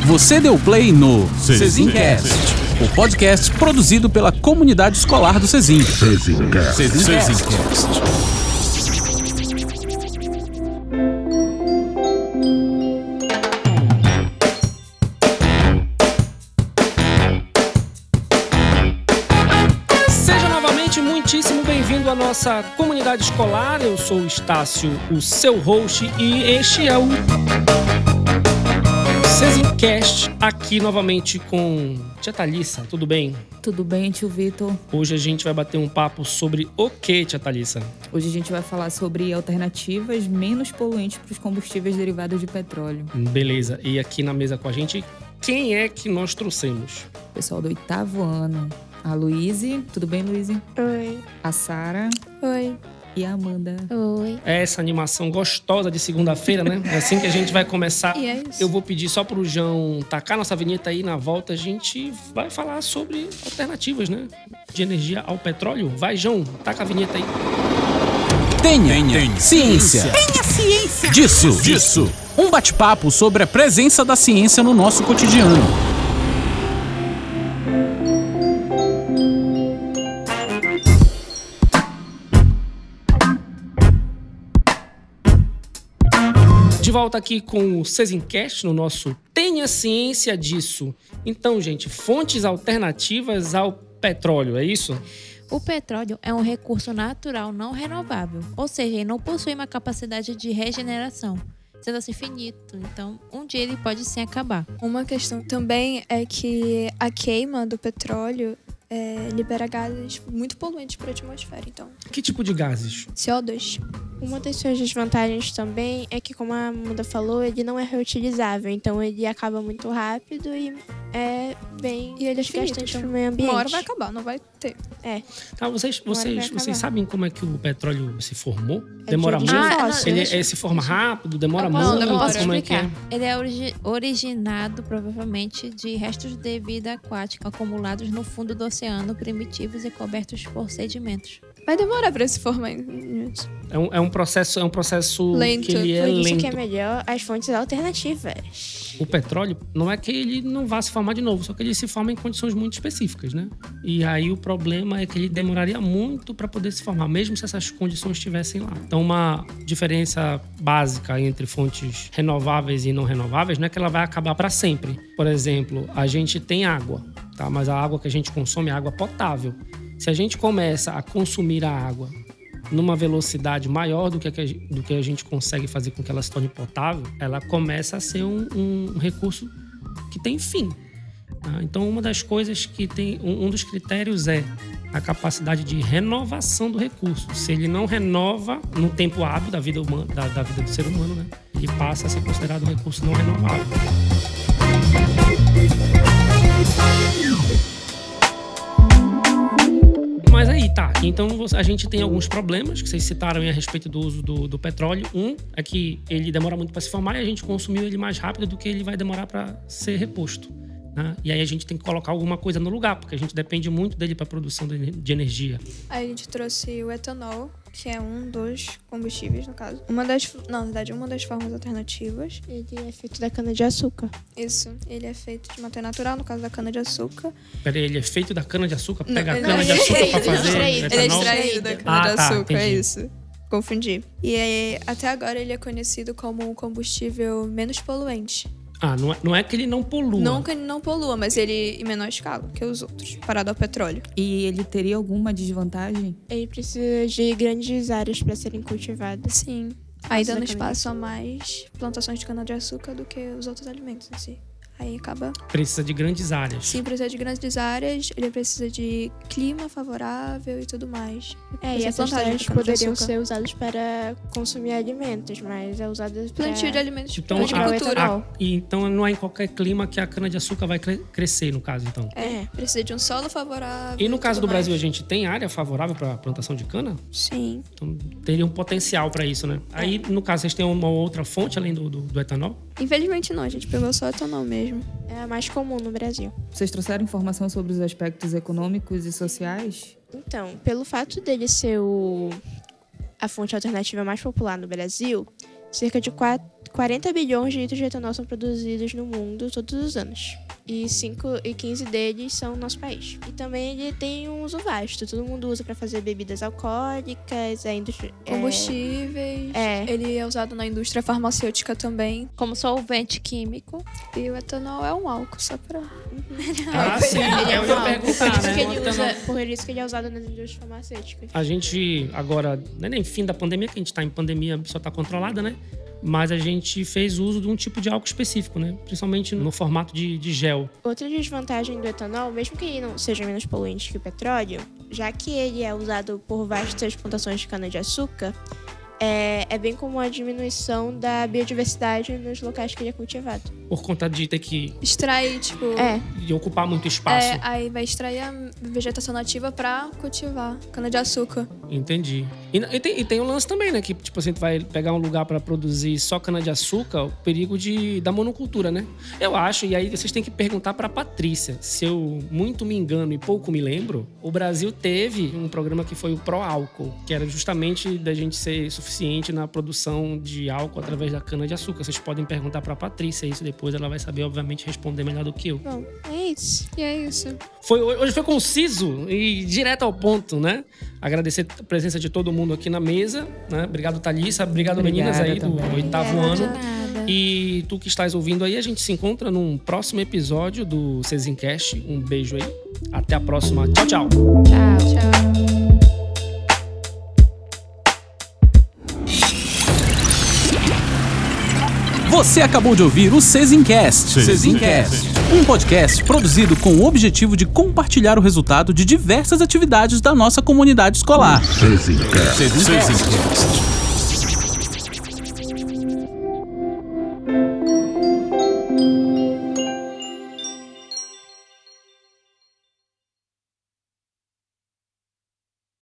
Você deu play no Cezincast, o podcast produzido pela comunidade escolar do Cezin. Cezincast. Seja novamente muitíssimo bem-vindo à nossa comunidade escolar. Eu sou o Estácio, o seu host, e este é o Cezincast, aqui novamente com Tia Thalissa. Tudo bem? Tudo bem, tio Vitor? Hoje a gente vai bater um papo sobre o que, Tia Thalissa? Hoje a gente vai falar sobre alternativas menos poluentes para os combustíveis derivados de petróleo. Beleza, e aqui na mesa com a gente, quem é que nós trouxemos? Pessoal do 8º ano. A Luíse. Tudo bem, Luíse? Oi. A Sara. Oi. E a Amanda. Oi. É essa animação gostosa de segunda-feira, né? É assim que a gente vai começar. E é isso. Eu vou pedir só pro João tacar nossa vinheta aí na volta. A gente vai falar sobre alternativas, né? De energia ao petróleo. Vai, João, taca a vinheta aí. Tenha ciência. Tenha ciência. Disso. Um bate-papo sobre a presença da ciência no nosso cotidiano. De volta aqui com o Cezincast, no nosso Tenha Ciência Disso. Então, gente, fontes alternativas ao petróleo, é isso? O petróleo é um recurso natural não renovável, ou seja, ele não possui uma capacidade de regeneração, sendo assim finito. Então, um dia ele pode sim acabar. Uma questão também é que a queima do petróleo libera gases muito poluentes para a atmosfera, então Que tipo de gases? CO2. Uma das suas desvantagens também é que, como a Amanda falou, ele não é reutilizável. Então, ele acaba muito rápido e é bem E ele é finito, desgastante então para o meio ambiente. uma hora vai acabar, não vai ter. Tá, vocês acabar. sabem como é que o petróleo se formou? É Demora de muito? origem fóssil. Ele se forma rápido? Demora Não, muito? eu posso Como é que é? explicar. Ele é originado, provavelmente, de restos de vida aquática acumulados no fundo do oceano, primitivos e cobertos por sedimentos. Vai demorar para se formar. É um processo Lento. que ele é Por isso lento. que é melhor as fontes alternativas. O petróleo, não é que ele não vá se formar de novo, só que ele se forma em condições muito específicas, né? E aí o problema é que ele demoraria muito para poder se formar, mesmo se essas condições estivessem lá. Então, uma diferença básica entre fontes renováveis e não renováveis não é que ela vai acabar para sempre. Por exemplo, a gente tem água, tá? Mas a água que a gente consome é água potável. Se a gente começa a consumir a água numa velocidade maior do que a gente consegue fazer com que ela se torne potável, ela começa a ser um recurso que tem fim. Tá? Então, uma das coisas que tem... Um dos critérios é a capacidade de renovação do recurso. Se ele não renova no tempo hábil da vida humana, da vida do ser humano, né? Ele passa a ser considerado um recurso não renovável. Mas aí, tá. Então a gente tem alguns problemas que vocês citaram aí a respeito do uso do petróleo. Um é que ele demora muito para se formar e a gente consumiu ele mais rápido do que ele vai demorar para ser reposto, né? E aí a gente tem que colocar alguma coisa no lugar, porque a gente depende muito dele para a produção de energia. Aí a gente trouxe o etanol, que é um dos combustíveis, no caso. Uma das formas alternativas. Ele é feito da cana-de-açúcar. Isso. Ele é feito de matéria natural, no caso da cana-de-açúcar. Peraí, ele é feito da cana-de-açúcar? Não, Pega a ele cana-de-açúcar para é fazer extraído. Ele é etanol? extraído da Ah, tá, cana-de-açúcar, é entendi. isso. Confundi. E até agora ele é conhecido como um combustível menos poluente. Ah, não é que ele não polua. Não que ele não polua, mas ele em menor escala que os outros, parado ao petróleo. E ele teria alguma desvantagem? Ele precisa de grandes áreas para serem cultivadas. Sim. Aí dando Exatamente. espaço a mais plantações de cana-de-açúcar do que os outros alimentos em si. Aí acaba... Precisa de grandes áreas. Sim, precisa de grandes áreas, ele precisa de clima favorável e tudo mais. E essas terras poderiam ser usadas para consumir alimentos, mas é usada para... Plantio de alimentos Então, de cultura. então não é em qualquer clima que a cana-de-açúcar vai crescer, no caso, então. Precisa de um solo favorável. E no caso do tudo mais. Brasil, a gente tem área favorável para plantação de cana? Sim. Então teria um potencial para isso, né? Aí, no caso, vocês têm uma outra fonte além do etanol? Infelizmente não, a gente pegou só etanol mesmo. É a mais comum no Brasil. Vocês trouxeram informação sobre os aspectos econômicos e sociais? Então, pelo fato dele ser a fonte alternativa mais popular no Brasil, cerca de 40 bilhões de litros de etanol são produzidos no mundo todos os anos. E 15 deles são no nosso país. E também ele tem um uso vasto. Todo mundo usa para fazer bebidas alcoólicas, combustíveis. Ele é usado na indústria farmacêutica também. Como solvente químico. E o etanol é um álcool, só pra... Sim. Eu ia perguntar, né? Por isso que ele é usado nas indústrias farmacêuticas. A gente agora, não é nem fim da pandemia, que a gente tá em pandemia, só tá controlada, né? Mas a gente fez uso de um tipo de álcool específico, né? Principalmente no formato de gel. Outra desvantagem do etanol, mesmo que ele não seja menos poluente que o petróleo, já que ele é usado por vastas plantações de cana-de-açúcar, é bem comum a diminuição da biodiversidade nos locais que ele é cultivado. Por conta de ter que extrair, de ocupar muito espaço. Aí vai extrair a vegetação nativa pra cultivar cana-de-açúcar. Entendi. E tem um lance também, né? Que, tipo assim, tu vai pegar um lugar pra produzir só cana-de-açúcar, o perigo da monocultura, né? Eu acho, e aí vocês têm que perguntar pra Patrícia. Se eu muito me engano e pouco me lembro, o Brasil teve um programa que foi o Pró-Álcool, que era justamente da gente ser suficiente na produção de álcool através da cana-de-açúcar. Vocês podem perguntar pra Patrícia isso depois, ela vai saber, obviamente, responder melhor do que eu. Bom, é isso. E é isso. Hoje foi conciso e direto ao ponto, né? Agradecer a presença de todo mundo aqui na mesa, né? Obrigado, Thalissa. Obrigado, meninas aí do 8º ano. E tu que estás ouvindo aí, a gente se encontra num próximo episódio do Cezincast. Um beijo aí. Até a próxima. Tchau, tchau. Tchau. Você acabou de ouvir o Cezincast, um podcast produzido com o objetivo de compartilhar o resultado de diversas atividades da nossa comunidade escolar. Cezincast.